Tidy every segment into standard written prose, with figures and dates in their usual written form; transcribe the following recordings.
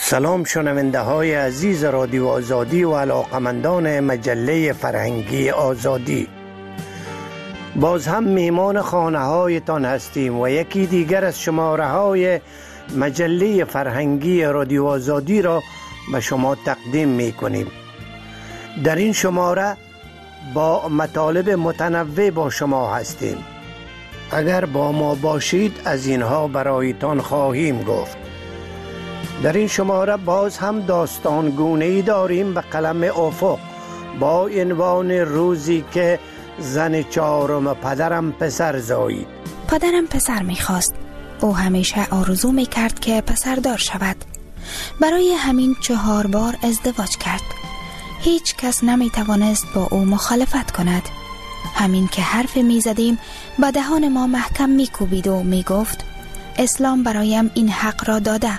سلام شنونده های عزیز رادیو آزادی و علاقمندان مجله فرهنگی آزادی. باز هم میهمان خانه هایتان هستیم و یکی دیگر از شماره های مجله فرهنگی رادیو آزادی را به شما تقدیم می کنیم. در این شماره با مطالب متنوع با شما هستیم. اگر با ما باشید از اینها برایتان خواهیم گفت. در این شماره باز هم داستان گونه‌ای داریم به قلم افق با عنوان روزی که زن چهارم پدرم پسر زایید. پدرم پسر می‌خواست. او همیشه آرزو می‌کرد که پسردار شود. برای همین 4 بار ازدواج کرد. هیچ کس نمی‌توانست با او مخالفت کند. همین که حرف می‌زدیم به دهان ما محکم می‌کوبید و می‌گفت اسلام برایم این حق را داده.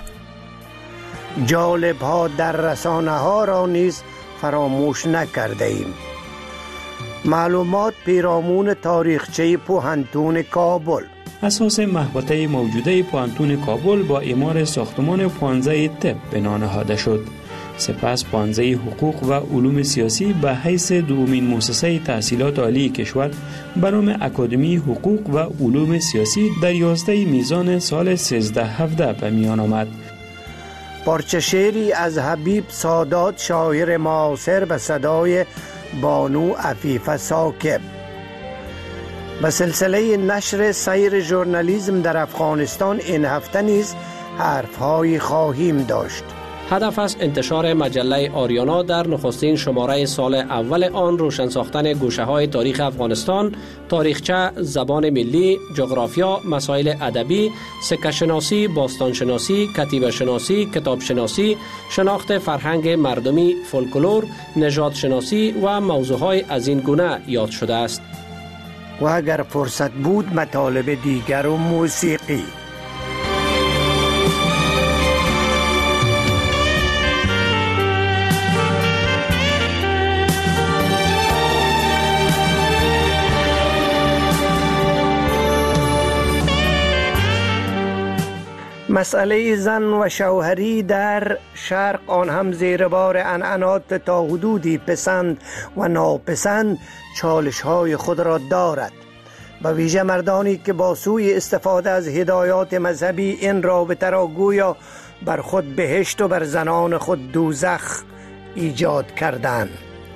جالب ها در رسانه ها را نیز فراموش نکرده ایم. معلومات پیرامون تاریخچه پوهنتون کابل. اساس محوطه موجوده پوهنتون کابل با اعمار ساختمان پانزه طب بنا نهاده شد. سپس پانزه حقوق و علوم سیاسی به حیث دومین مؤسسه تحصیلات عالی کشور به نام اکادمی حقوق و علوم سیاسی در 11 میزان سال 1317 به میان آمد. پارچه شعری از حبیب سادات شاعر معاصر به صدای بانو عفیفه ثاقب. به سلسله نشر سیر ژورنالیسم در افغانستان این هفته نیز حرف‌هایی خواهیم داشت. هدف است انتشار مجله آریانا در نخستین شماره سال اول آن روشن ساختن گوشه‌های تاریخ افغانستان، تاریخچه، زبان ملی، جغرافیا، مسائل ادبی، سکه شناسی، باستان شناسی، کتیبه شناسی، کتاب شناسی، شناخت فرهنگ مردمی، فولکلور، نژاد شناسی و موضوعهای از این گونه یاد شده است. و اگر فرصت بود مطالب دیگر و موسیقی. مسئله زن و شوهری در شرق آن هم زیر بار عنعنات تا حدودی پسند و ناپسند چالش‌های خود را دارد. به ویژه مردانی که با سوی استفاده از هدایات مذهبی این رابطه را گویا بر خود بهشت و بر زنان خود دوزخ ایجاد کردند.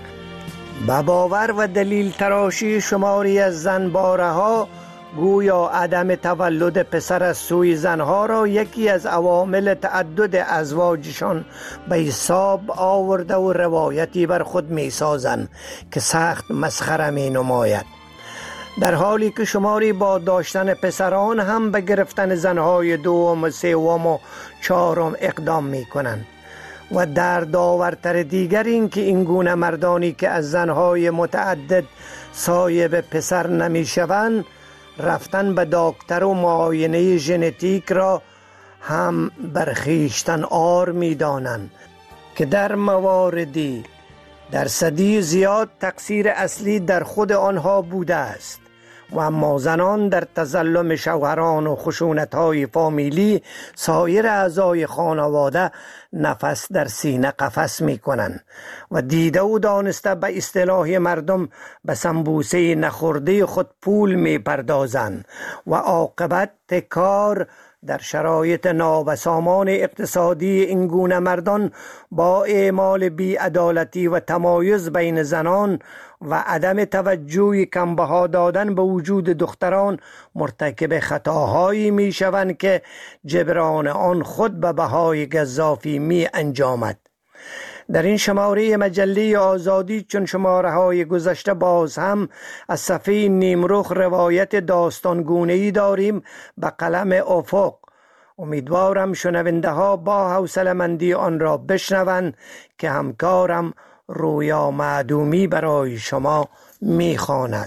به باور و دلیل تراشی شماری از زنباره‌ها گویا عدم تولد پسر از سوی زنها را یکی از عوامل تعدد ازواجشان به حساب آورده و روایتی بر خود می سازند که سخت مسخره می نماید، در حالی که شماری با داشتن پسران هم به گرفتن زنهای دوم و سوم و چهارم اقدام می کنند. و در داورتر دیگر این که این گونه مردانی که از زنهای متعدد صاحب پسر نمی شوند رفتن به دکتر و معاینه ژنتیک را هم برخیشتن آر می دانند که در مواردی درصدی زیاد تقصیر اصلی در خود آنها بوده است. و اما زنان در تظلم شوهران و خشونت‌های فامیلی سایر اعضای خانواده نفس در سینه قفس می‌کنند و دیده و دانسته به اصطلاح مردم به سنبوسه نخورده خود پول می‌پردازند و عاقبت کار در شرایط نابسامان اقتصادی این گونه مردان با اعمال بی‌عدالتی و تمایز بین زنان و عدم توجه کمبها دادن به وجود دختران مرتکب خطاهایی می شوند که جبران آن خود به بهای گزافی می انجامد. در این شماره مجله آزادی چون شماره های گذشته باز هم از صفحه نیمرخ روایت داستانگونه‌ای داریم به قلم افق. امیدوارم شنونده ها با حوصله‌مندی آن را بشنوند که همکارم رویا معدومی برای شما میخواند.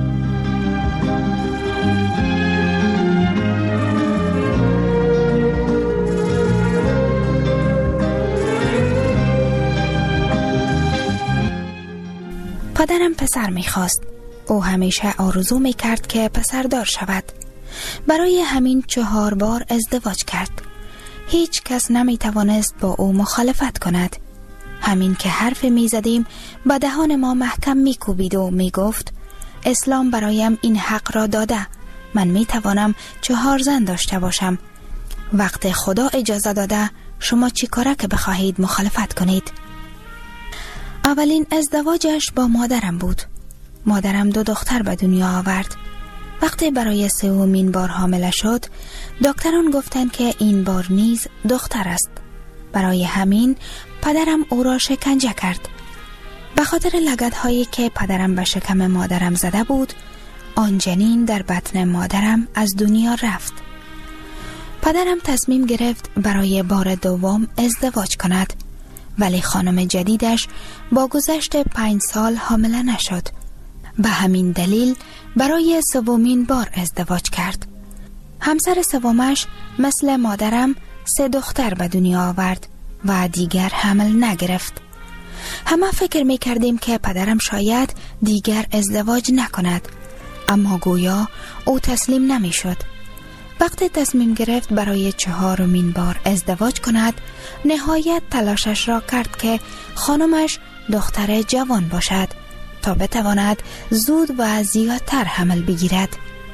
پدرم پسر میخواست. او همیشه آرزو میکرد که پسردار شود. برای همین 4 بار ازدواج کرد. هیچ کس نمی توانست با او مخالفت کند. همین که حرف می زدیم به دهان ما محکم می کوبید و می گفت اسلام برایم این حق را داده، من می توانم 4 زن داشته باشم. وقت خدا اجازه داده شما چی کاره که بخواهید مخالفت کنید؟ اولین ازدواجش با مادرم بود. مادرم 2 دختر به دنیا آورد. وقتی برای 3مین بار حامله شد، دکتران گفتند که این بار نیز دختر است. برای همین پدرم او را شکنجه کرد. به خاطر لگدهایی که پدرم به شکم مادرم زده بود، آن جنین در بطن مادرم از دنیا رفت. پدرم تصمیم گرفت برای بار دوم ازدواج کند، ولی خانم جدیدش با گذشت 5 سال حامله نشد. به همین دلیل برای 3مین بار ازدواج کرد. همسر سومش مثل مادرم 3 دختر به دنیا آورد و دیگر حمل نگرفت. همه فکر می کردیم که پدرم شاید دیگر ازدواج نکند، اما گویا او تسلیم نمی شد. وقتی تصمیم گرفت برای 4مین بار ازدواج کند، نهایت تلاشش را کرد که خانمش دختر جوان باشد تا بتواند زود و زیادتر حمل بگیرد.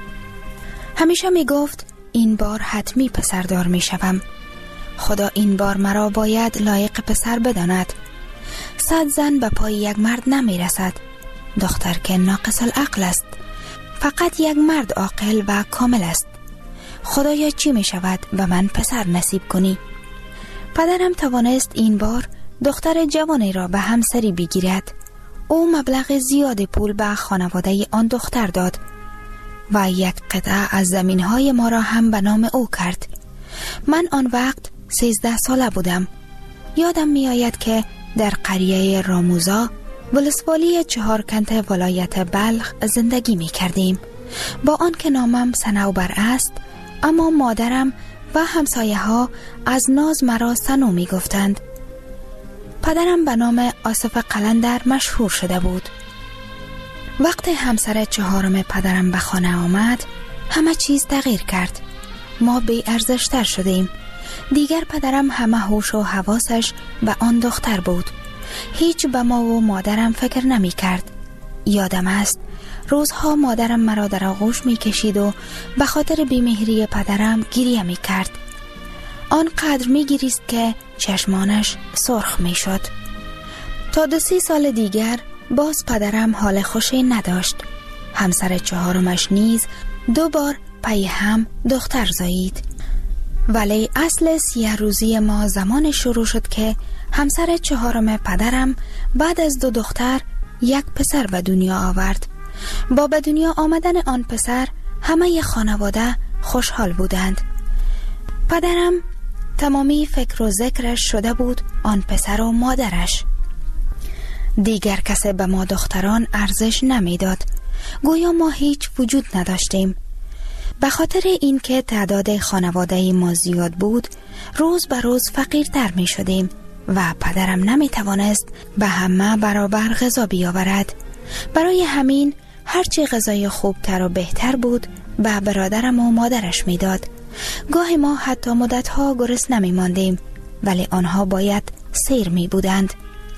همیشه می گفت این بار حتمی پسردار می شوم. خدا این بار مرا باید لایق پسر بداند. 100 زن به پای یک مرد نمی رسد. دختر که ناقص العقل است. فقط یک مرد عاقل و کامل است. خدایا چی می شود به من پسر نصیب کنی؟ پدرم توانست این بار دختر جوانی را به همسری بگیرد. او مبلغ زیاد پول به خانواده آن دختر داد و یک قطعه از زمینهای ما را هم به نام او کرد. من آن وقت 13 ساله بودم. یادم می آید که در قریه راموزا ولسوالی 4 کنت ولایت بلخ زندگی می کردیم. با آن که نامم صنوبر است، اما مادرم و همسایه ها از ناز مرا سنو می گفتند. پدرم به نام آصف قلندر مشهور شده بود. وقتی همسر 4م پدرم به خانه آمد، همه چیز تغییر کرد. ما بی ارزشتر شدیم. دیگر پدرم همه هوش و حواسش به آن دختر بود. هیچ به ما و مادرم فکر نمی کرد. یادم است روزها مادرم مرا در آغوش می کشید و به خاطر بیمهری پدرم گریه می کرد. آنقدر می گریست که چشمانش سرخ می شد. تا 2-3 سال دیگر باز پدرم حال خوشی نداشت. همسر 4مش نیز 2 بار پی هم دختر زایید. ولی اصل 30 روزی ما زمان شروع شد که همسر 4م پدرم بعد از 2 دختر 1 پسر به دنیا آورد. با به دنیا آمدن آن پسر همه خانواده خوشحال بودند. پدرم تمامی فکر و ذکرش شده بود آن پسر و مادرش. دیگر کسی به ما دختران ارزش نمیداد. گویا ما هیچ وجود نداشتیم. به خاطر اینکه تعداد خانواده ما زیاد بود، روز به روز فقیرتر می شدیم و پدرم نمی توانست به همه برابر غذا بیاورد. برای همین هرچی غذای خوبتر و بهتر بود به برادرم و مادرش می داد. گاهی ما حتی مدتها گرسنه نمی ماندیم، ولی آنها باید سیر می بودند.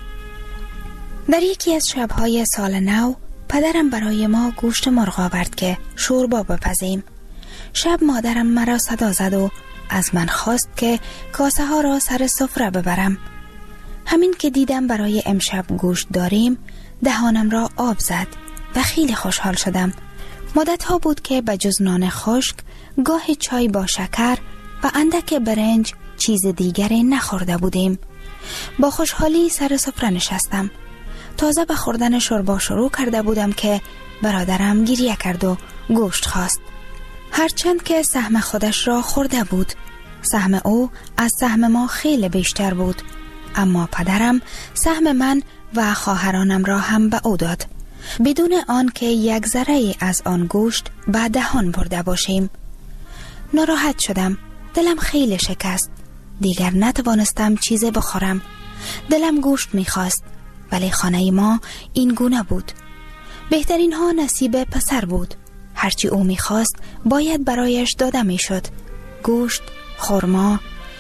در یکی از شبهای سال نو پدرم برای ما گوشت مرغ آورد که شوربا بپزیم. شب مادرم مرا صدا زد و از من خواست که کاسه ها را سر سفره ببرم. همین که دیدم برای امشب گوشت داریم، دهانم را آب زد و خیلی خوشحال شدم. مدت ها بود که به جز نان خشک گاه چای با شکر و اندک برنج چیز دیگری نخورده بودیم. با خوشحالی سر سفره نشستم. تازه به خوردن شوربا شروع کرده بودم که برادرم گریه کرد و گوشت خواست. هرچند که سهم خودش را خورده بود، سهم او از سهم ما خیلی بیشتر بود، اما پدرم سهم من و خواهرانم را هم به او داد، بدون آن که یک ذره از آن گوشت به دهان برده باشیم. ناراحت شدم. دلم خیلی شکست. دیگر نتوانستم چیزی بخورم. دلم گوشت میخواست، ولی خانه ما این گونه بود. بهترین ها نصیب پسر بود. هرچی او میخواست باید برایش داده میشد. گوشت، خرما،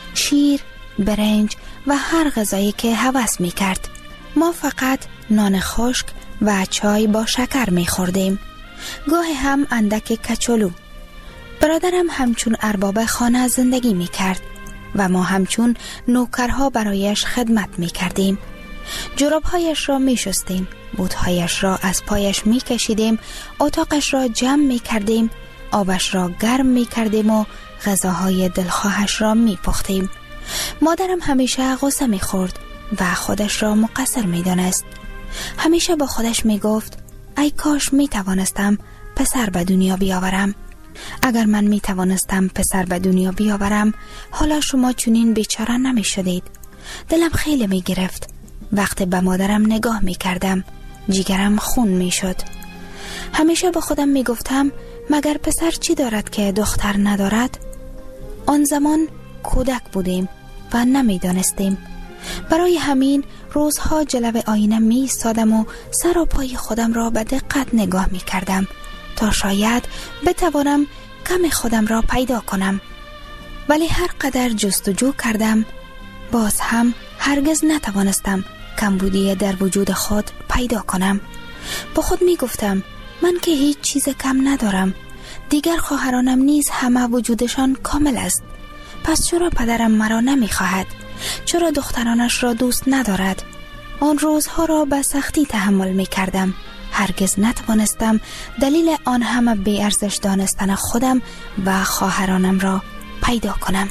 شیر، برنج و هر غذایی که هوس می کرد. ما فقط نان خشک و چای با شکر می خوردیم. گاهی هم اندک کچولو. برادرم همچون ارباب خانه زندگی می کرد و ما همچون نوکرها برایش خدمت می کردیم. جرابهایش را می شستیم، بوتهایش را از پایش می کشیدیم، اتاقش را جمع می کردیم، آبش را گرم می کردیم و غذاهای دلخواهش را می پختیم. مادرم همیشه غصه می خورد و خودش را مقصر می دانست. همیشه با خودش می گفت ای کاش می توانستم پسر به دنیا بیاورم. اگر من می توانستم پسر به دنیا بیاورم، حالا شما چنین بیچاره نمی شدید. دلم خیلی می گرفت. وقتی به مادرم نگاه می کردم، جیگرم خون می شد. همیشه با خودم می گفتم مگر پسر چی دارد که دختر ندارد؟ آن زمان کودک بودیم و نمی دانستیم. برای همین روزها جلوه آینه می ایستادم و سر و پای خودم را به دقت نگاه می کردم تا شاید بتوانم کم خودم را پیدا کنم. ولی هر قدر جستجو کردم، باز هم هرگز نتوانستم کمبودی در وجود خود پیدا کنم. با خود می گفتم من که هیچ چیز کم ندارم. دیگر خواهرانم نیز همه وجودشان کامل است. پس چرا پدرم مرا نمی خواهد؟ چرا دخترانش را دوست ندارد؟ آن روزها را به سختی تحمل می کردم. هرگز نتوانستم دلیل آن همه بی ارزش دانستن خودم و خواهرانم را پیدا کنم.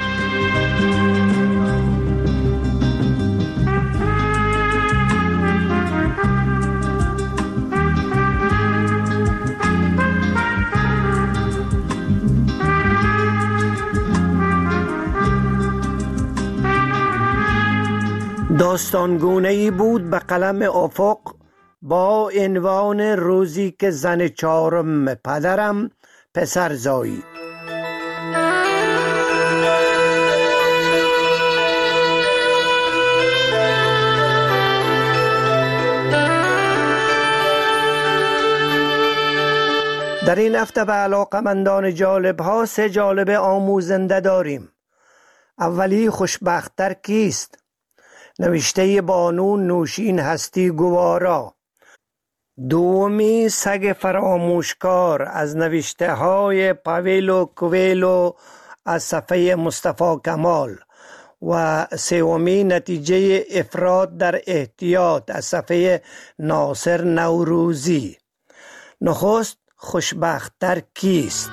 داستانگونه‌ای بود به قلم افق با عنوان روزی که زن چهارم پدرم پسر زایید. در این هفته به علاقمندان جالب ها 3 جالب آموزنده داریم. اولی خوشبخت‌تر کیست؟ نوشته بانو نوشین هستی گوارا. دومی سگ فراموشکار از نوشته های پاویلو کویلو از صفحه مصطفی کمال و سومی نتیجه افراد در احتیاط از صفحه ناصر نوروزی. نخست خوشبخت‌تر کیست؟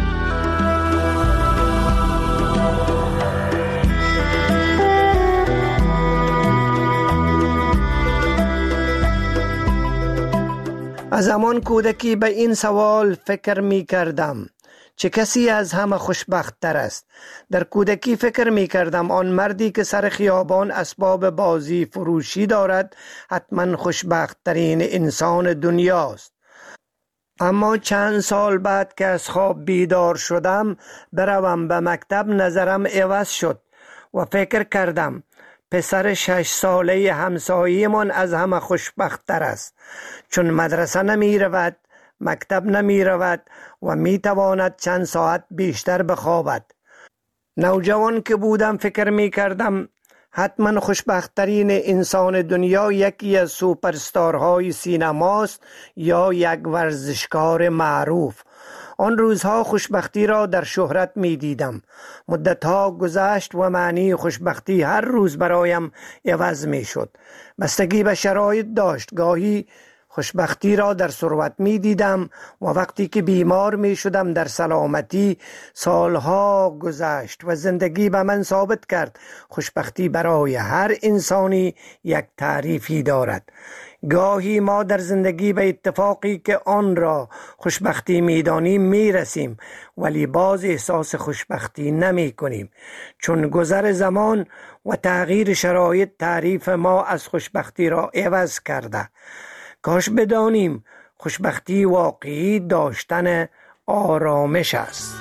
از زمان کودکی به این سوال فکر می کردم چه کسی از همه خوشبخت‌تر است؟ در کودکی فکر می کردم آن مردی که سر خیابان اسباب بازی فروشی دارد حتما خوشبخت‌ترین انسان دنیاست. اما چند سال بعد که از خواب بیدار شدم بروم به مکتب، نظرم عوض شد و فکر کردم پسر 6 ساله همسایه من از همه خوشبخت‌تر است، چون مدرسه نمی رود، مکتب نمی رود و می تواند چند ساعت بیشتر بخوابد. نوجوان که بودم فکر می کردم حتما خوشبخت‌ترین انسان دنیا یکی از سوپرستارهای سینماست یا یک ورزشکار معروف. آن روزها خوشبختی را در شهرت می دیدم. مدتها گذشت و معنی خوشبختی هر روز برایم عوض می شد. بستگی به شرایط داشت. گاهی خوشبختی را در ثروت می دیدم و وقتی که بیمار می شدم در سلامتی. سالها گذشت و زندگی به من ثابت کرد خوشبختی برای هر انسانی یک تعریفی دارد. گاهی ما در زندگی به اتفاقی که آن را خوشبختی می دانیم می رسیم، ولی باز احساس خوشبختی نمی کنیم، چون گذر زمان و تغییر شرایط تعریف ما از خوشبختی را عوض کرده. کاش بدانیم خوشبختی واقعی داشتن آرامش است.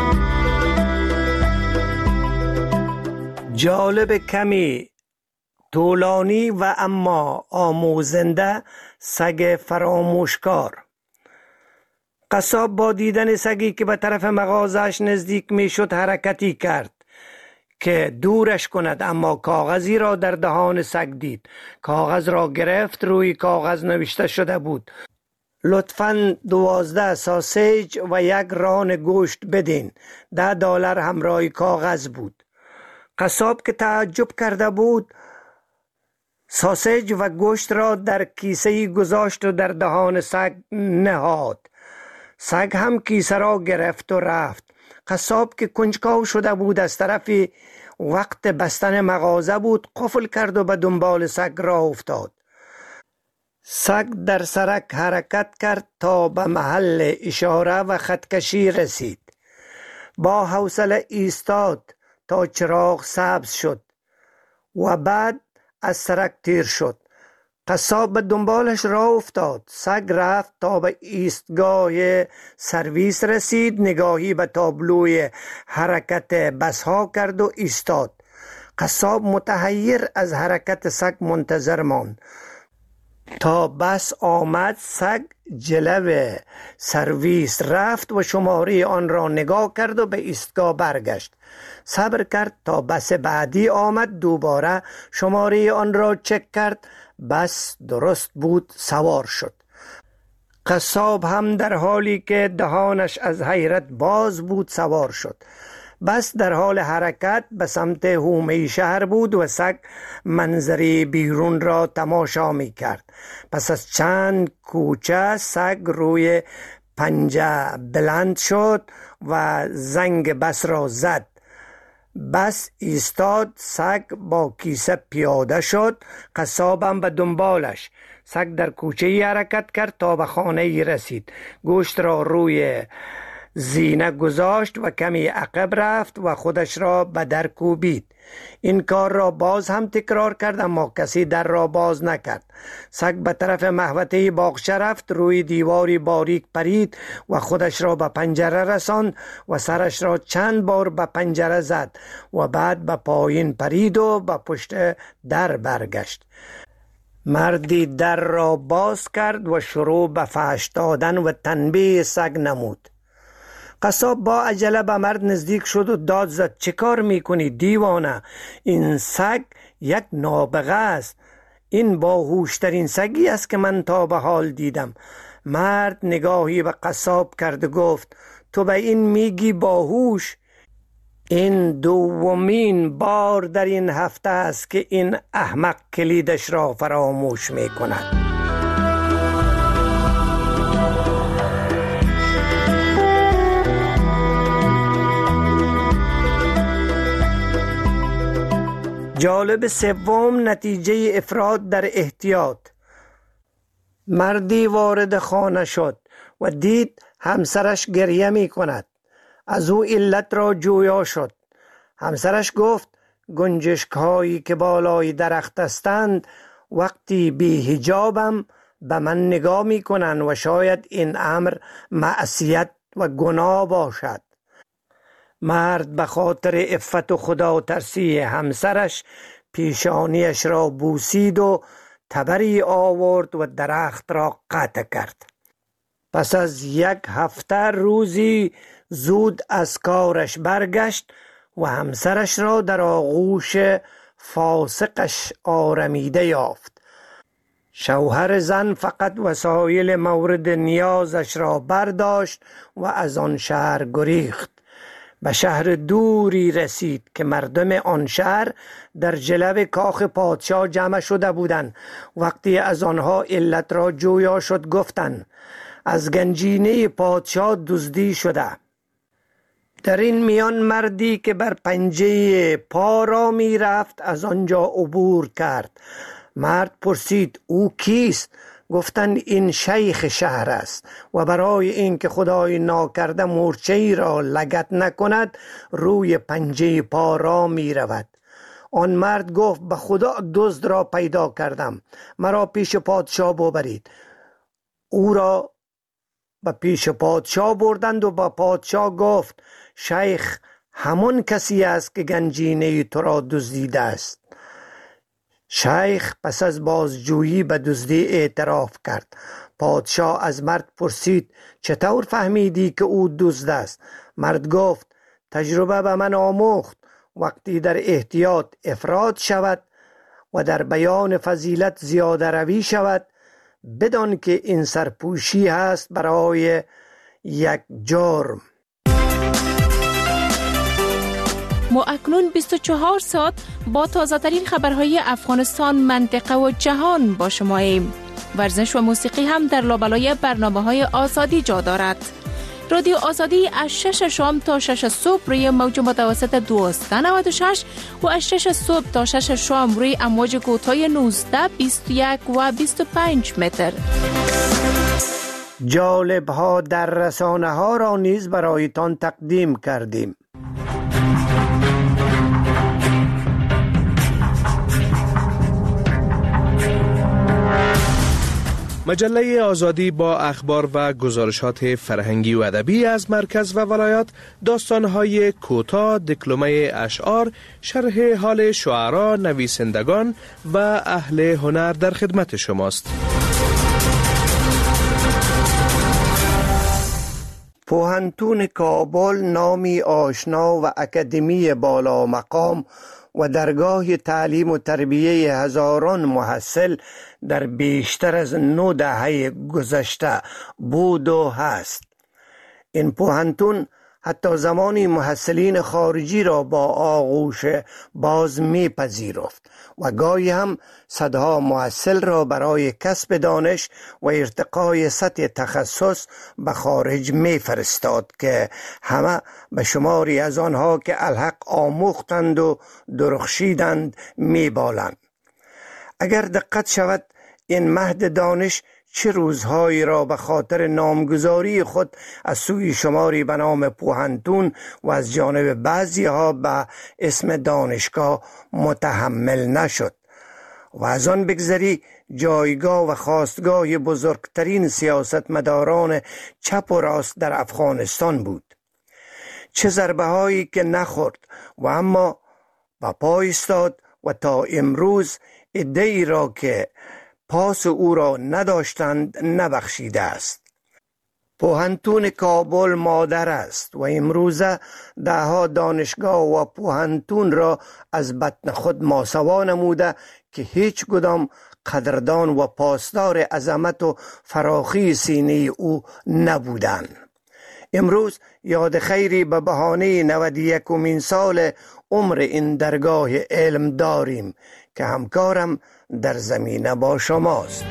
جالب کمی طولانی و اما آموزنده سگ فراموشکار. قصاب با دیدن سگی که به طرف مغازش نزدیک می شد حرکتی کرد که دورش کند، اما کاغذی را در دهان سگ دید. کاغذ را گرفت. روی کاغذ نوشته شده بود: لطفاً 12 ساسیج و 1 ران گوشت بدین. $10 همراه کاغذ بود. قصاب که تعجب کرده بود ساسیج و گوشت را در کیسه گذاشت و در دهان سگ نهاد. سگ هم کیسه را گرفت و رفت. قصاب که کنجکاو شده بود از طرف وقت بستن مغازه بود، قفل کرد و به دنبال سگ راه افتاد. سگ در سرک حرکت کرد تا به محل اشاره و خطکشی رسید. با حوصله ایستاد تا چراغ سبز شد و بعد از سرک تیر شد. قصاب به دنبالش راه افتاد. سگ رفت تا به ایستگاه سرویس رسید. نگاهی به تابلوی حرکت بسها کرد و ایستاد. قصاب متحیر از حرکت سگ منتظر ماند تا بس آمد. سگ جلو سرویس رفت و شماره آن را نگاه کرد و به ایستگاه برگشت. صبر کرد تا بس بعدی آمد. دوباره شماره آن را چک کرد. بس درست بود. سوار شد. قصاب هم در حالی که دهانش از حیرت باز بود سوار شد. بس در حال حرکت به سمت حومه شهر بود و سگ منظری بیرون را تماشا می کرد. پس از چند کوچه سگ روی پنجه بلند شد و زنگ بس را زد. بس ایستاد. سگ با کیسه پیاده شد. قصابم به دنبالش. سگ در کوچه حرکت کرد تا به خانه رسید. گوشت را روی زینه گذاشت و کمی عقب رفت و خودش را به در کوبید. این کار را باز هم تکرار کرد اما کسی در را باز نکرد. سگ به طرف محوطه باغچه رفت. روی دیواری باریک پرید و خودش را به پنجره رساند و سرش را چند بار به پنجره زد و بعد به پایین پرید و به پشت در برگشت. مردی در را باز کرد و شروع به فحش دادن و تنبیه سگ نمود. قصاب با عجله به مرد نزدیک شد و داد زد: چه کار میکنی دیوانه؟ این سگ یک نابغه است. این باهوشترین سگی است که من تا به حال دیدم. مرد نگاهی به قصاب کرد و گفت: تو به این میگی باهوش؟ این دومین بار در این هفته است که این احمق کلیدش را فراموش میکند. جالب سوم، نتیجه افراط در احتیاط. مردی وارد خانه شد و دید همسرش گریه می کند. از او علت را جویا شد. همسرش گفت: گنجشک هایی که بالای درخت هستند وقتی بی حجابم به من نگاه می کنند و شاید این امر معصیت و گناه باشد. مرد به خاطر عفت و خدا ترسی همسرش پیشانیش را بوسید و تبری آورد و درخت را قطع کرد. پس از 1 هفته روزی زود از کارش برگشت و همسرش را در آغوش فاسقش آرمیده یافت. شوهر زن فقط وسایل مورد نیازش را برداشت و از آن شهر گریخت. به شهر دوری رسید که مردم آن شهر در جلو کاخ پادشاه جمع شده بودند. وقتی از آنها علت را جویا شد گفتند: از گنجینه پادشاه دزدی شده. در این میان مردی که بر پنجه پا را می رفت از آنجا عبور کرد. مرد پرسید: او کیست؟ گفتند: این شیخ شهر است و برای اینکه خدای ناکرده مورچه‌ای را لگد نکند روی پنجه پا را می رود. آن مرد گفت: به خدا دزد را پیدا کردم، مرا پیش پادشاه ببرید. او را به پیش پادشاه بردند و با پادشاه گفت: شیخ همون کسی است که گنجینه تو را دزدیده است. شیخ پس از بازجویی به دزدی اعتراف کرد. پادشاه از مرد پرسید چطور فهمیدی که او دزد است؟ مرد گفت تجربه به من آموخت وقتی در احتیاط افراط شود و در بیان فضیلت زیاده روی شود، بدان که این سرپوشی هست برای یک جرم. ما اکنون 24 ساعت با تازه ترین خبرهای افغانستان، منطقه و جهان با شماییم. ورزش و موسیقی هم در لابلای برنامه‌های آزادی جا دارد. رادیو آزادی از 6 شام تا 6 صبح روی موج متوسط 1296 و از 6 صبح تا 6 شام روی امواج کوتاه 19، 21 و 25 متر. جالب ها در رسانه ها را نیز برایتان تقدیم کردیم. مجله آزادی با اخبار و گزارشات فرهنگی و ادبی از مرکز و ولایات، داستان‌های کوتاه، دکلمه اشعار، شرح حال شعرا، نویسندگان و اهل هنر در خدمت شماست. پوهنتون کابل نامی آشنا و اکادمی بالا مقام و درگاه تعلیم و تربیه هزاران محصل در بیشتر از 9 دهه گذشته بود و هست. این پوهنتون حتی زمانی محصلین خارجی را با آغوش باز می پذیرفت و گاهی هم صدها محصل را برای کسب دانش و ارتقای سطح تخصص به خارج می فرستاد که همه به شماری از آنها که الحق آموختند و درخشیدند می بالند. اگر دقت شود این مهد دانش چه روزهایی را به خاطر نامگذاری خود از سوی شماری به نام پوهنتون و از جانب بعضی ها به اسم دانشگاه متحمل نشد و از آن بگذری جایگاه و خواستگاه بزرگترین سیاستمداران چپ و راست در افغانستان بود. چه ضربه هایی که نخورد و اما با پا ایستاد و تا امروز عده‌ای را که پاس او را نداشتند نبخشیده است. پوهنتون کابل مادر است و امروزه دهها دانشگاه و پوهنتون را از بطن خود ماسوا نموده که هیچ کدام قدردان و پاسدار عظمت و فراخی سینه او نبودند. امروز یاد خیری به بهانه 91مین سال عمر این درگاه علم داریم که همکارم در زمینه با شماست.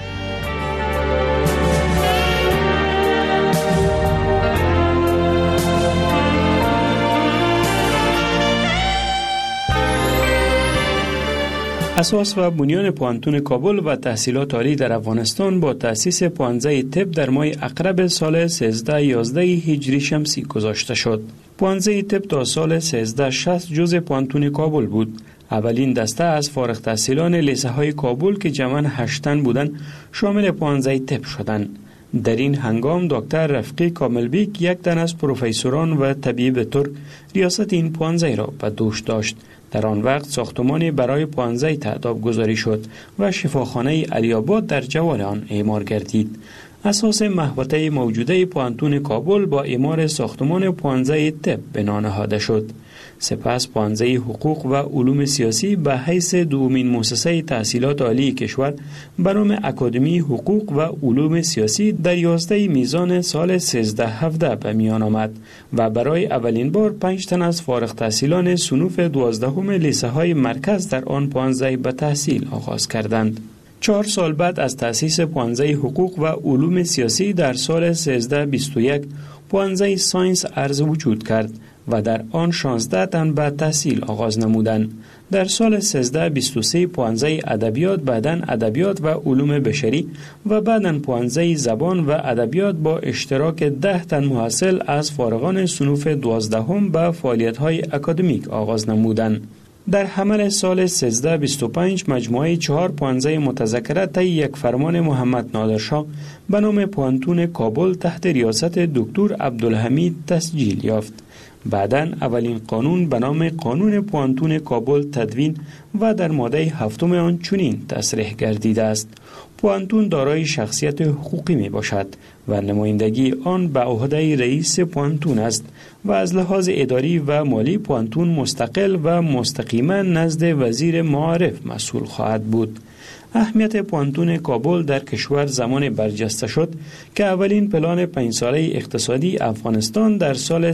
اساس و بنیان پوهنتون کابل و تحصیلات عالی در افغانستان با تأسیس پوهنځی طب در ماه اقرب سال 1311 هجری شمسی گذاشته شد. پوهنځی طب تا سال 1360 جزء پوهنتون کابل بود. اولین دسته از فارغ التحصیلان لیسه های کابل که جمعاً 8 تن بودند شامل پوهنځی طب شدند. در این هنگام دکتر رفیقی کاملبیک یک تن از پروفسوران و طبیب ترک ریاست این پوهنځی را به دوش داشت. در آن وقت ساختمانی برای پوهنځی تعداد گذاری شد و شفاخانه علی‌آباد در جوار آن اعمار گردید. اساس محوطه موجوده پوهنتون کابل با اعمار ساختمان پوهنځی طب بنا نهاده شد. سپس پوهنځی حقوق و علوم سیاسی به حیث دومین مؤسسه تحصیلات عالی کشور به نام اکادمی حقوق و علوم سیاسی در 11 میزان سال 1317 به میان آمد و برای اولین بار 5 تن از فارغ التحصیلان صنوف 12 لیسه های مرکز در آن پوهنځی به تحصیل آغاز کردند. 4 سال بعد از تأسیس پوهنځی حقوق و علوم سیاسی در سال 1321 پوهنځی ساینس عرض وجود کرد و در آن 16 تن به تحصیل آغاز نمودند. در سال 1323 پوهنځی ادبیات، بعداً ادبیات و علوم بشری و بعداً پوهنځی زبان و ادبیات با اشتراک 10 تن محصل از فارغان صنوف 12 به فعالیت‌های اکادمیک آغاز نمودند. در حمل سال 1325 مجموعه 4 پوهنځی متذکره طی یک فرمان محمد نادرشاه به نام پوانتون کابل تحت ریاست دکتر عبدالحمید تسجیل یافت. بعداً اولین قانون به نام قانون پوانتون کابل تدوین و در ماده 7 آن چنین تصریح گردیده است: پوانتون دارای شخصیت حقوقی می باشد و نمایندگی آن به عهده رئیس پوانتون است و از لحاظ اداری و مالی پوانتون مستقل و مستقیما نزد وزیر معارف مسئول خواهد بود. اهمیت پوانتون کابل در کشور زمان برجسته شد که اولین پلان 5 ساله اقتصادی افغانستان در سال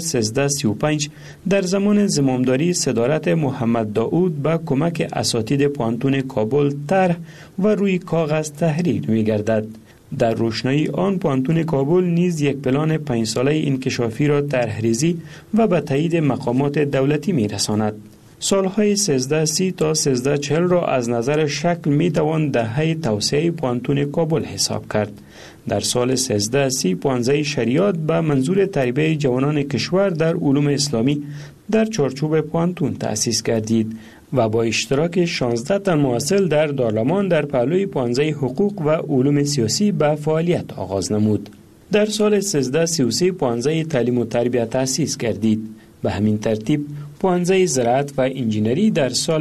1335 در زمان زمامداری صدارت محمد داود با کمک اساتید پوانتون کابل طرح و روی کاغذ تحریر می گردد. در روشنایی آن پوانتون کابل نیز یک پلان 5 ساله انکشافی را طرح‌ریزی و به تایید مقامات دولتی می رساند. سالهای 1330 تا 1340 را از نظر شکل می توان دهه توسعه پوانتون کابل حساب کرد. در سال 1330 پوانزه شریعت به منظور تربیت جوانان کشور در علوم اسلامی در چارچوب پوانتون تأسیس گردید و با اشتراک 16 تن مواصل در دارلمان در پهلوی پوانزه حقوق و علوم سیاسی به فعالیت آغاز نمود. در سال 1333 پوانزه تعلیم و تربیت تأسیس گردید. به همین ترتیب پوانزه زراعت و انجینری در سال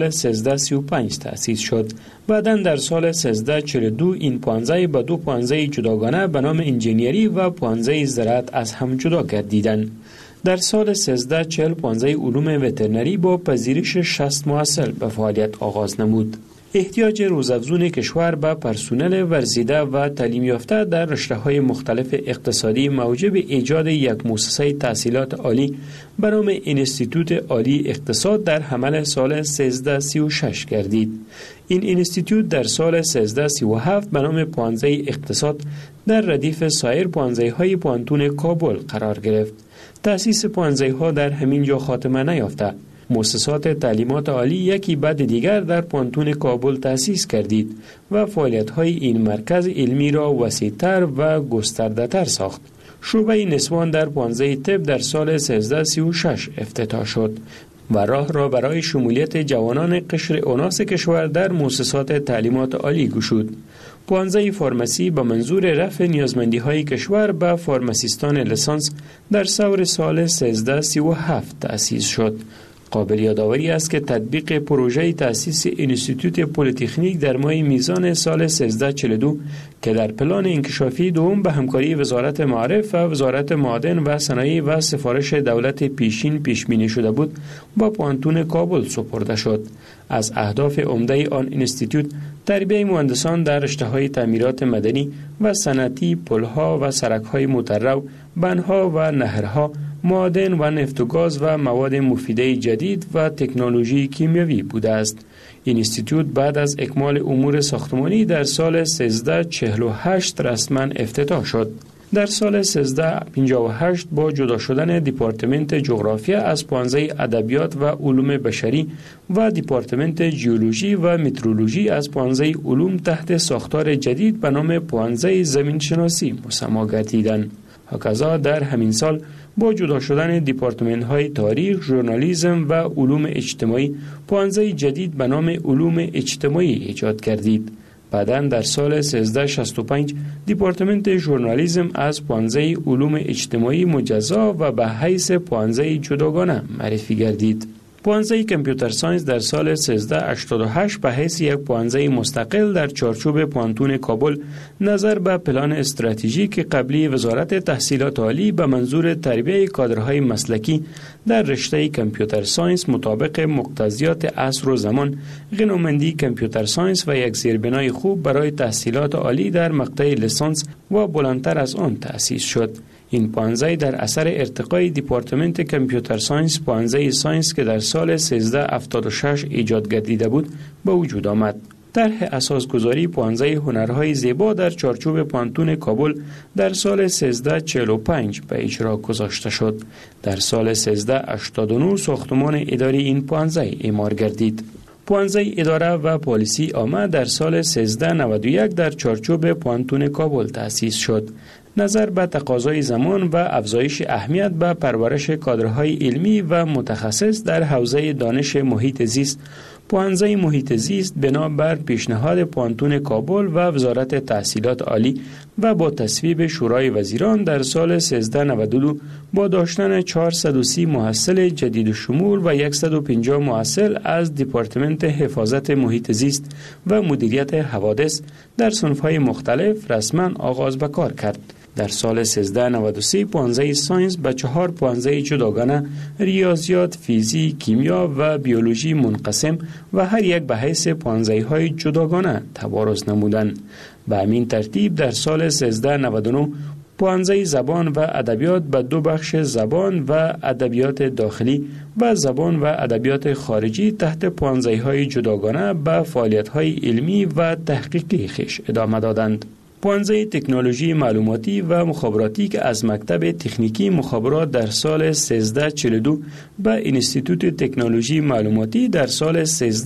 1335 تأسیس شد. بعداً در سال 1342 این پوانزه به 2 پوانزه جداگانه به نام انجینری و پوانزه زراعت از هم جدا گردیدند. در سال 1340 پوانزه علوم وترنری با پذیرش 60 مواصل به فعالیت آغاز نمود. احتیاج روزافزون کشور به پرسنل ورزیده و تعلیم یافته در رشته‌های مختلف اقتصادی موجب ایجاد یک مؤسسه تحصیلات عالی به نام انستیتوت عالی اقتصاد در حمل سال 1336 گردید. این انستیتوت در سال 1337 به نام پوانزه اقتصاد در ردیف سایر پوانزه‌های پوانتون کابل قرار گرفت. تأسیس پوانزه‌ها در همین جا خاتمه نیافته. مؤسسات تعلیمات عالی یکی بعد دیگر در پوانتون کابل تأسیس گردید و فعالیت‌های این مرکز علمی را وسیع‌تر و گسترده‌تر ساخت. شعبه نسوان در پوانزه طب در سال 1336 افتتاح شد و راه را برای شمولیت جوانان قشر اوناس کشور در مؤسسات تعلیمات عالی گشود. پوانزه فارمسی به منظور رفع نیازمندی‌های کشور به فارماسیستان لیسانس در سور سال 1337 تأسیس شد. قابل یادآوری است که تطبیق پروژه تأسیس انستیتوت پلی‌تکنیک در ماه میزان سال 1342 که در پلان انکشافی دوم به همکاری وزارت معارف و وزارت معادن و صنایع و سفارش دولت پیشین پیش بینی شده بود با پوانتون کابل سپرده شد. از اهداف عمده آن انستیتوت تربیت مهندسان در رشته‌های تعمیرات مدنی و صنعتی، پل‌ها و سرک‌های مترو، بندها و نهرها، معادن و نفت و گاز و مواد مفیده جدید و تکنولوژی کیمیایی بوده است. این انستیتوت بعد از اکمال امور ساختمانی در سال 1348 رسما افتتاح شد. در سال 1358 با جدا شدن دیپارتمنت جغرافیا از پوانزه ادبیات و علوم بشری و دیپارتمنت ژئولوژی و مترولوژی از پوانزه علوم تحت ساختار جدید به نام پوانزه زمین شناسی مسما گردیدند. هکذا در همین سال با جدا شدن دیپارتمنت های تاریخ، ژورنالیسم و علوم اجتماعی پوانزه جدید به نام علوم اجتماعی ایجاد گردید. بعداً در سال 1365 دیپارتمنت ژورنالیسم از پوانزه علوم اجتماعی مجزا و به حیث پوانزه جداگانه معرفی گردید. پوانزه کامپیوتر ساینس در سال 1388 به حیث یک پوانزه مستقل در چارچوب پوانتون کابل نظر به پلان استراتژیک قبلی وزارت تحصیلات عالی به منظور تربیت کادرهای مسلکی در رشته کامپیوتر ساینس مطابق مقتضیات عصر و زمان، غنامندی کامپیوتر ساینس و یک زیربنای خوب برای تحصیلات عالی در مقطع لیسانس و بلندتر از آن تأسیس شد. این پوانزه در اثر ارتقای دیپارتمنت کامپیوتر ساینس پوانزه ساینس که در سال 1376 ایجاد گردیده بود به وجود آمد. طرح اساسگذاری پوانزه هنرهای زیبا در چارچوب پوانتون کابل در سال 1345 به اجرا گذاشته شد. در سال 1389 ساختمان اداری این پوانزه اعمار گردید. پوانزه اداره و پالیسی عامه در سال 1391 در چارچوب پوانتون کابل تأسیس شد. نظر به تقاضای زمان و افزایش اهمیت به پرورش کادرهای علمی و متخصص در حوزه دانش محیط زیست، پوانزه محیط زیست بنابر پیشنهاد پوانتون کابل و وزارت تحصیلات عالی و با تصویب شورای وزیران در سال 1392 با داشتن 430 محصل جدید شمول و 150 محصل از دپارتمنت حفاظت محیط زیست و مدیریت حوادث در صنف‌های مختلف رسما آغاز به کار کرد. در سال 1393 پانزه ساینس به 4 پانزه جداگانه ریاضیات، فیزیک، کیمیا و بیولوژی منقسم و هر یک به حیث پانزه‌های جداگانه تبارز نمودند. به همین ترتیب در سال 1399 پانزه زبان و ادبیات به 2 بخش زبان و ادبیات داخلی و زبان و ادبیات خارجی تحت پانزه‌های جداگانه به فعالیت‌های علمی و تحقیقی خویش ادامه دادند. پانزه تکنولوژی معلوماتی و مخابراتی که از مکتب تکنیکی مخابرات در سال 1342 به انستیتوت تکنولوژی معلوماتی در سال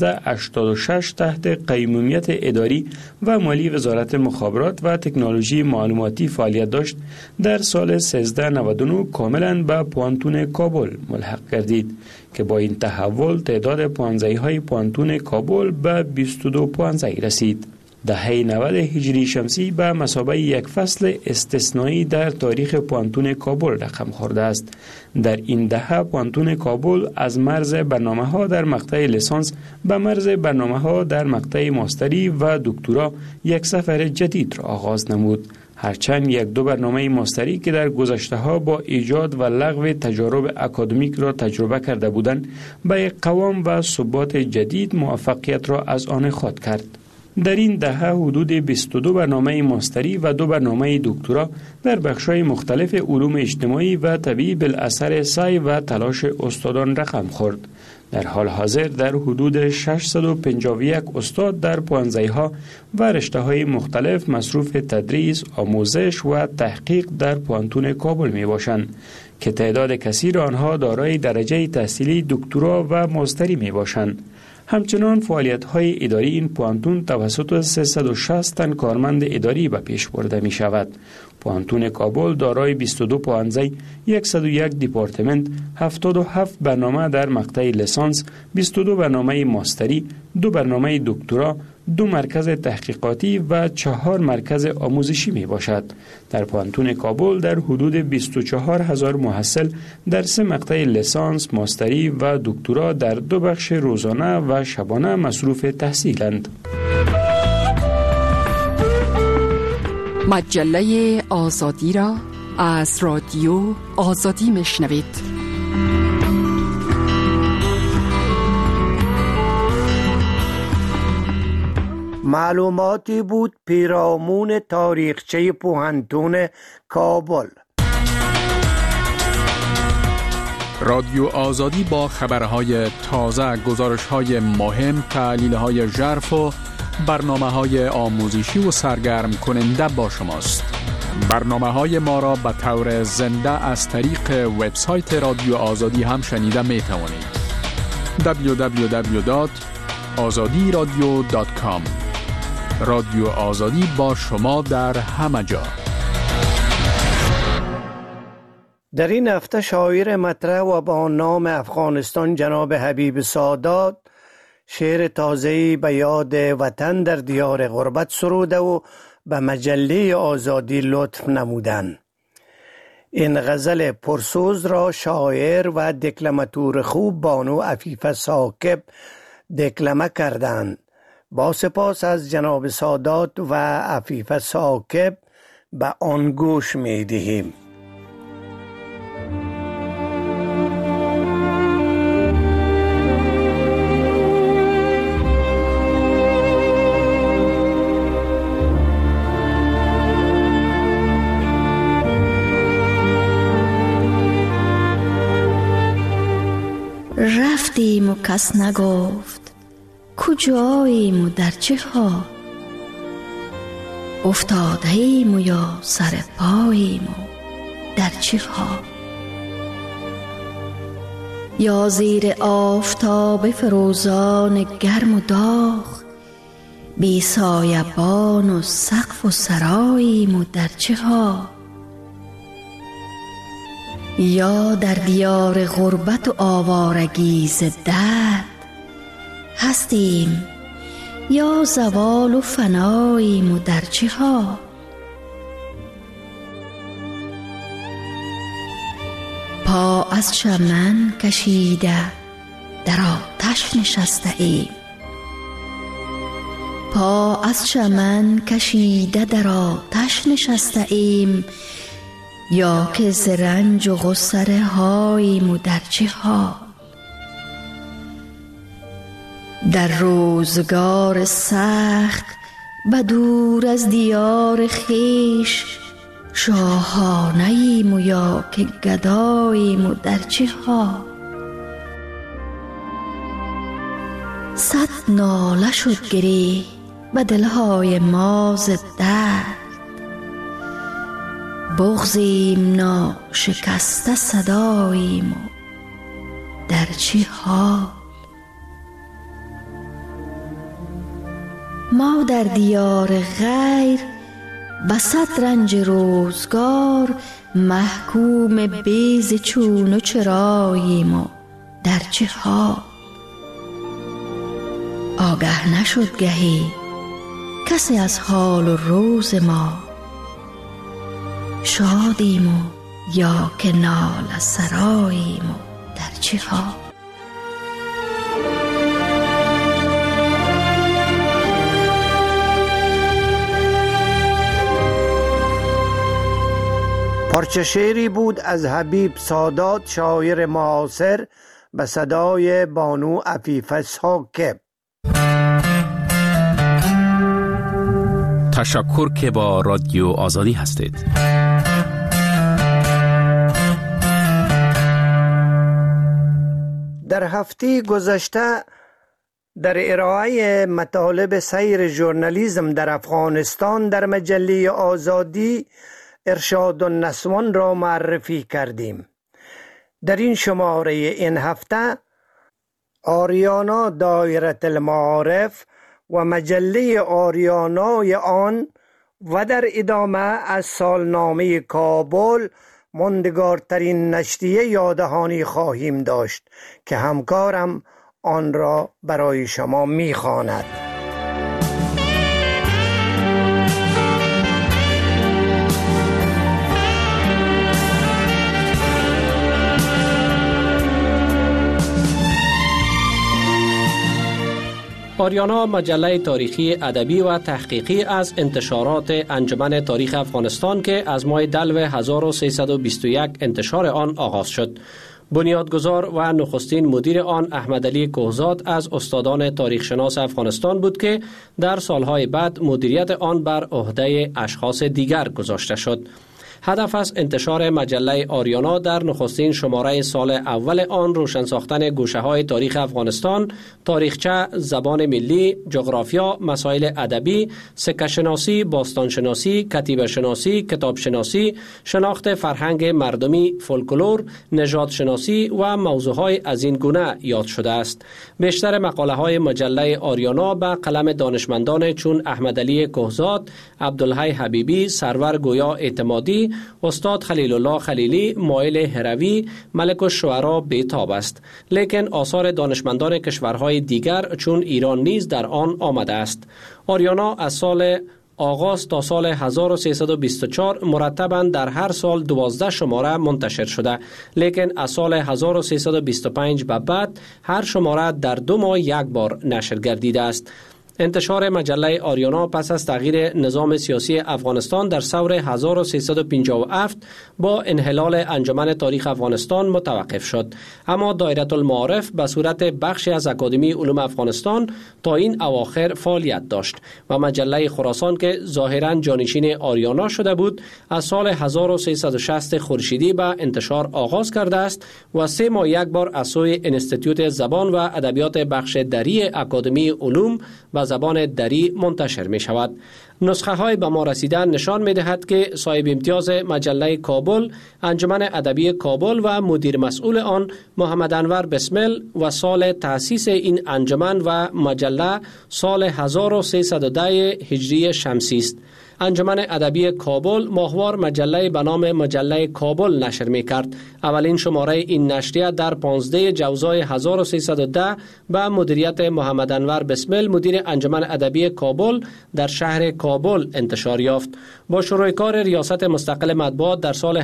1386 تحت قیمومیت اداری و مالی وزارت مخابرات و تکنولوژی معلوماتی فعالیت داشت، در سال 1399 کاملا به پوانتون کابل ملحق گردید که با این تحول تعداد پانزه‌های پوانتون کابل به 22 پانزه رسید. دهه 90 هجری شمسی به مثابه یک فصل استثنایی در تاریخ پوانتون کابل رقم خورده است. در این دهه پوانتون کابل از مرز برنامه‌ها در مقطع لیسانس به مرز برنامه‌ها در مقطع ماستری و دکترا یک سفر جدید را آغاز نمود. هرچند 1-2 برنامه ماستری که در گذشته‌ها با ایجاد و لغو تجارب اکادمیک را تجربه کرده بودند، به یک قوام و ثبات جدید موفقیت را از آن خود کرد. در این دهه حدود 22 برنامه ماستری و 2 برنامه دکترا در بخش‌های مختلف علوم اجتماعی و طبیعی بالاثر سعی و تلاش استادان رقم خورد. در حال حاضر در حدود 651 استاد در پانزه‌ها و رشته‌های مختلف مصروف تدریس، آموزش و تحقیق در پوانتون کابل میباشند که تعداد کثیر آنها دارای درجه تحصیلی دکترا و ماستری میباشند. همچنان فعالیت‌های اداری این پوانتون توسط 360 تن کارمند اداری به پیش برده می شود. پوانتون کابل دارای 22 پانزه، 101 دپارتمنت، 77 برنامه در مقطع لیسانس، 22 برنامه ماستری، 2 برنامه دکترا، 2 مرکز تحقیقاتی و 4 مرکز آموزشی می باشد. در پوانتون کابل در حدود 24,000 محصل در 3 مقطع لیسانس، ماستری و دکترا در 2 بخش روزانه و شبانه مصروف تحصیلند. مجله آزادی را از رادیو آزادی میشنوید. معلوماتی بود پیرامون تاریخچه پوهنتون کابل. رادیو آزادی با خبرهای تازه، گزارش‌های مهم، تحلیل‌های ژرف و برنامه‌های آموزشی و سرگرم کننده با شماست. برنامه‌های ما را به طور زنده از طریق وبسایت رادیو آزادی هم شنیده می‌توانید. www.azadiradio.com. رادیو آزادی با شما در همه جا. در این هفته شاعر مطرح و با نام افغانستان جناب حبیب سادات شعر تازه‌ای به یاد وطن در دیار غربت سروده و به مجله آزادی لطف نمودند. این غزل پرسوز را شاعر و دکلماتور خوب بانو عفیفه ثاقب دکلمه کردند. با سپاس از جناب سادات و عفیفه ثاقب به آن گوش می دهیم. رفتیم و کس نگفت کجاییم و در چه ها، افتاده‌ایم و یا سر پاییم و در چه ها، یا زیر آفتاب فروزان گرم و داغ، بی سایبان و سقف و سراییم و در چه ها، یا در دیار غربت و آوارگی ز درد هستیم، یا زوال و فناییم و در چه ها، پا از چمن کشیده در آتش نشسته ایم. پا از چمن کشیده در آتش نشسته ایم، یا که ز رنج و غصه هاییم و در چه حال. در روزگار سخت به دور از دیار خویش، شاهانه ایم و یا که گداییم و در چه حال. صد ناله شد گری به دلهای ما ز درد، بغضیم ناشکسته صداییم و در چه حال. ما در دیار غیر به صد رنج روزگار، محکوم بیض چون و چراییم و در چه حال. آگه نشد گهی کسی از حال و روز ما، شادیم و یا که ناله سراییم و در چه حال. پارچه شعری بود از حبیب سادات، شاعر معاصر، به صدای بانو عفیفه ساکب. تشکر که با رادیو آزادی هستید. در هفته گذشته در ارائه مطالب سیر ژورنالیسم در افغانستان در مجله آزادی ارشاد النسوان را معرفی کردیم. در این شماره این هفته آریانا دایره المعارف و مجله آریانای آن و در ادامه از سالنامه کابل ماندگارترین نشریه یادهانی خواهیم داشت که همکارم آن را برای شما می‌خواند. آریانا مجله تاریخی ادبی و تحقیقی از انتشارات انجمن تاریخ افغانستان که از ماه دلو 1321 انتشار آن آغاز شد. بنیادگذار و نخستین مدیر آن احمدعلی کوهزاد از استادان تاریخ شناس افغانستان بود که در سالهای بعد مدیریت آن بر عهده اشخاص دیگر گذاشته شد. هدف از انتشار مجله آریانا در نخستین شماره سال اول آن روشن ساختن گوشه‌های تاریخ افغانستان، تاریخچه، زبان ملی، جغرافیا، مسائل ادبی، سکه شناسی، باستان شناسی، کتیبه شناسی، کتاب شناسی، شناخت فرهنگ مردمی، فولکلور، نژاد شناسی و موضوعهای از این گونه یاد شده است. بیشتر مقاله های مجله آریانا به قلم دانشمندان چون احمدعلی کوهزاد، عبدالحی حبیبی، سرور گویا اعتمادی، استاد خلیل الله خلیلی، مایل هروی، ملک الشعرا بیتاب است. لیکن آثار دانشمندان کشورهای دیگر چون ایران نیز در آن آمده است. آریانا از سال آغاز تا سال 1324 مرتباً در هر سال 12 شماره منتشر شده، لیکن از سال 1325 به بعد هر شماره در 2 ماه یک بار نشر گردیده است. انتشار مجله آریانا پس از تغییر نظام سیاسی افغانستان در ثور 1357 با انحلال انجمن تاریخ افغانستان متوقف شد، اما دایره المعارف به صورت بخشی از اکادمی علوم افغانستان تا این اواخر فعالیت داشت و مجله خراسان که ظاهراً جانشین آریانا شده بود از سال 1360 خورشیدی به انتشار آغاز کرده است و 3 ماه یک بار از سوی انستیتوت زبان و ادبیات بخش دری اکادمی علوم و زبان دری منتشر می شود. نسخه های به ما رسیدن نشان می دهد که صاحب امتیاز مجله کابل، انجمن ادبی کابل و مدیر مسئول آن محمد انور بسمل و سال تأسیس این انجمن و مجله سال 1310 هجری شمسی است. انجمن ادبی کابل ماهوار مجله به نام مجله کابل نشر می‌کرد. اولین شماره این نشریه در 15 جوزای 1310 به مدیریت محمد انور بسمل مدیر انجمن ادبی کابل در شهر کابل انتشار یافت. با شروع کار ریاست مستقل مطبوعات در سال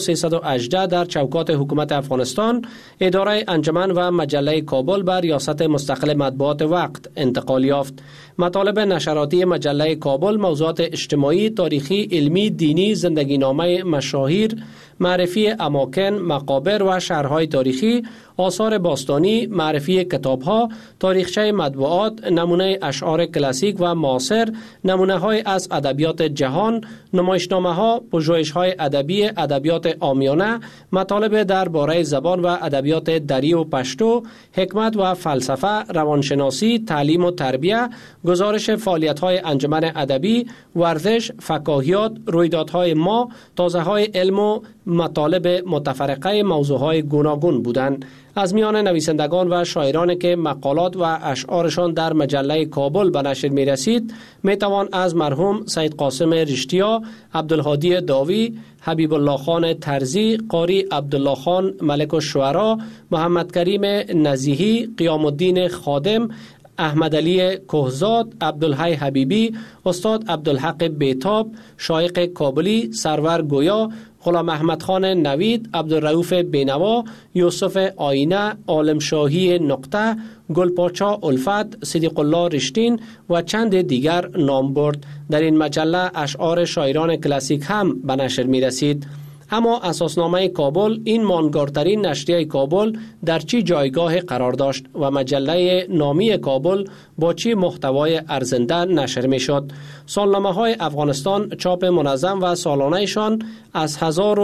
1318 در چوکات حکومت افغانستان، اداره انجمن و مجله کابل به ریاست مستقل مطبوعات وقت انتقال یافت. مطالب نشراتی مجله کابل موضوعات اجتماعی، تاریخی، علمی، دینی، زندگینامه مشاهیر، معرفی اماکن، مقابر و شهرهای تاریخی، آثار باستانی، معرفی کتابها، تاریخچه مطبوعات، نمونه اشعار کلاسیک و معاصر، نمونه‌های از ادبیات جهان، نمایشنامه‌ها، پژوهش‌های ادبی، ادبیات عامیانه، مطالب درباره زبان و ادبیات دری و پشتو، حکمت و فلسفه، روانشناسی، تعلیم و تربیت، گزارش فعالیت‌های انجمن ادبی، ورزش، فکاهیات، رویدادهای ما، تازه‌های علم و مطالب متفرقه موضوعهای گوناگون بودند. از میان نویسندگان و شاعرانی که مقالات و اشعارشان در مجله کابل به نشر می رسید می توان از مرحوم سید قاسم رشتیا، عبدالهادی داوی، حبیب الله خان ترزی، قاری عبدالله خان ملک الشعرا، محمد کریم نزیهی، قیام الدین خادم، احمد علی کهزاد، عبدالحی حبیبی، استاد عبدالحق بیتاب، شایق کابلی، سرور گویا، غلام احمد خان نوید، عبدالرؤوف بینوا، یوسف آینه، عالم شاهی نقطه، گلپاچا الفت، صدیق الله رشتین و چند دیگر نام برد. در این مجله اشعار شاعران کلاسیک هم به نشر می رسید. اما اساسنامه کابل، این ماندگارترین نشریه کابل، در چی جایگاه قرار داشت و مجله نامی کابل با چی محتوای ارزنده نشر می شد؟ سالنامه های افغانستان چاپ منظم و سالانهشان از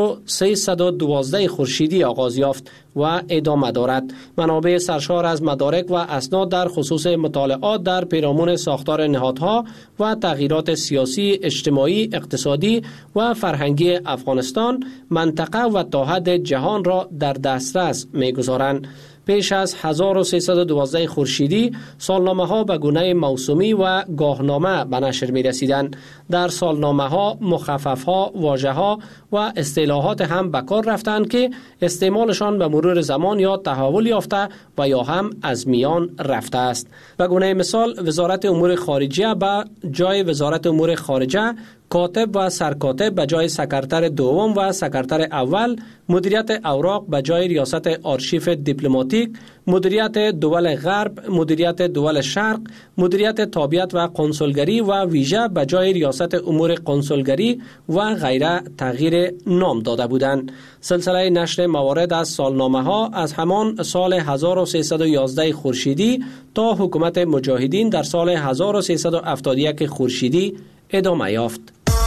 1312 خورشیدی آغاز یافت و ادامه دارد. منابع سرشار از مدارک و اسناد در خصوص مطالعات در پیرامون ساختار نهادها و تغییرات سیاسی، اجتماعی، اقتصادی و فرهنگی افغانستان، منطقه و تا حد جهان را در دسترس می‌گذارند. پیش از 1312 خورشیدی سالنامه ها به گونه موسومی و گاهنامه به نشر می رسیدند. در سالنامه ها مخفف ها، واژه ها و اصطلاحات هم به کار رفتند که استعمالشان به مرور زمان یا تحول یافته و یا هم از میان رفته است. به گونه مثال وزارت امور خارجه به جای وزارت امور خارجه، کاتب و سرکاتب به جای سکرتر دوم و سکرتر اول، مدیریت اوراق به جای ریاست آرشیف دیپلماتیک، مدیریت دول غرب، مدیریت دول شرق، مدیریت تابعیت و کنسولگری و ویژه به جای ریاست امور کنسولگری و غیره تغییر نام داده بودند. سلسله نشر موارد از سالنامه ها از همان سال 1311 خورشیدی تا حکومت مجاهدین در سال 1371 خورشیدی ادامه یافت.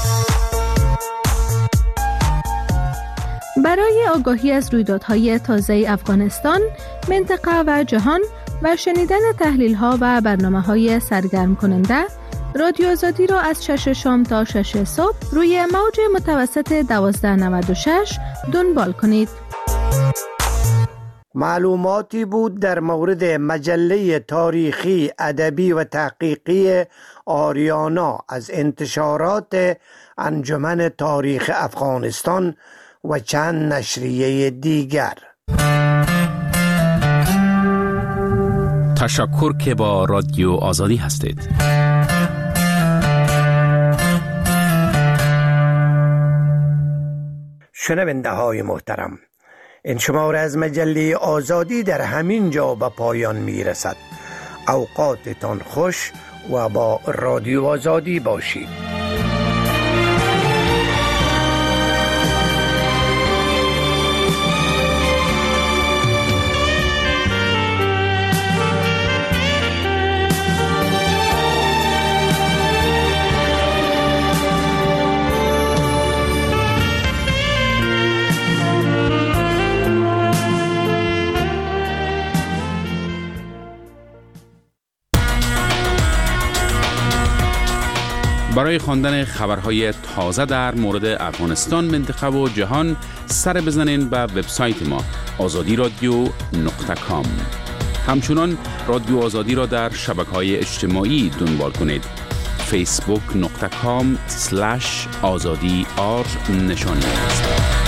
برای آگاهی از رویدادهای تازه افغانستان، منطقه و جهان و شنیدن تحلیل‌ها و برنامه‌های سرگرم کننده، رادیو آزادی را از 6 شام تا 6 صبح روی موج متوسط 1296 دنبال کنید. معلوماتی بود در مورد مجله تاریخی، ادبی و تحقیقی آریانا از انتشارات انجمن تاریخ افغانستان و چند نشریه دیگر. تشکر که با رادیو آزادی هستید. شنونده های محترم، این شماره از مجله آزادی در همین جا به پایان می رسد. اوقاتتان خوش و با رادیو آزادی باشید. برای خواندن خبرهای تازه در مورد افغانستان، منطقه و جهان سر بزنین به وبسایت ما azadiradio.com. همچنان رادیو آزادی را در شبکه‌های اجتماعی دنبال کنید. facebook.com/azadi نشانی است.